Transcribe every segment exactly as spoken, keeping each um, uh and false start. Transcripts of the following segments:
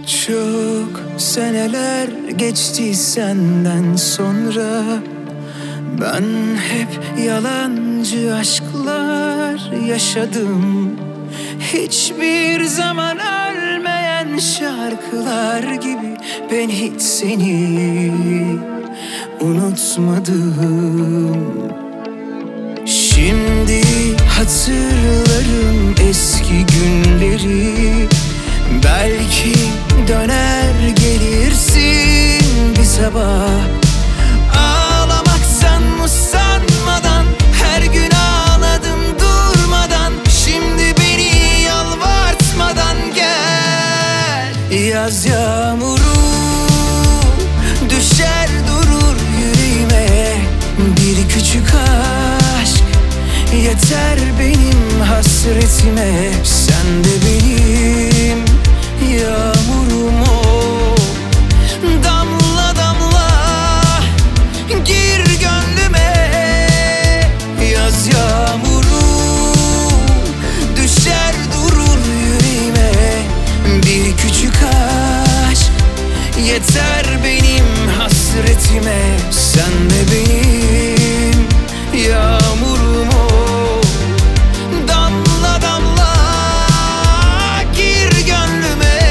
Çok seneler geçti senden sonra. Ben hep yalancı aşklar yaşadım. Hiçbir zaman ölmeyen şarkılar gibi ben hiç seni unutmadım. Şimdi hatırlarım eski günleri. Belki döner gelirsin bir sabah. Ağlamaktan usanmadan her gün ağladım durmadan. Şimdi beni yalvartmadan gel. Yaz yağmuru düşer durur yüreğime. Bir küçük aşk yeter benim hasretime. Sen de benim yağmurum ol. Damla damla gir gönlüme. Yaz yağmuru düşer durur yüreğime. Bir küçük aşk yeter benim hasretime. Sen de benim yağmurum ol. Damla damla gir gönlüme.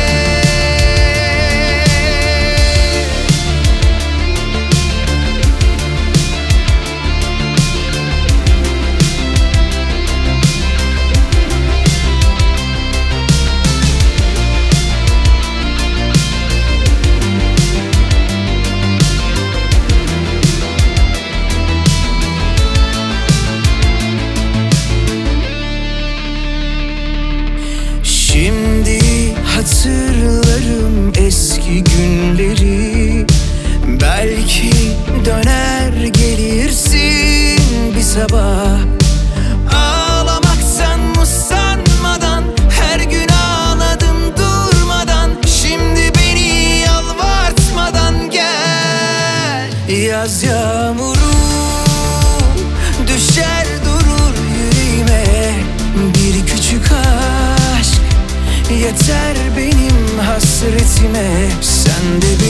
Şimdi hatırlarım eski günleri. Belki döner gelirsin bir sabah. Ağlamaktan usanmadan her gün ağladım durmadan. Şimdi beni yalvartmadan gel. Yaz yağmuru düşer durur yüreğime. Bir küçük aşk yeter benim hasretime. Sen de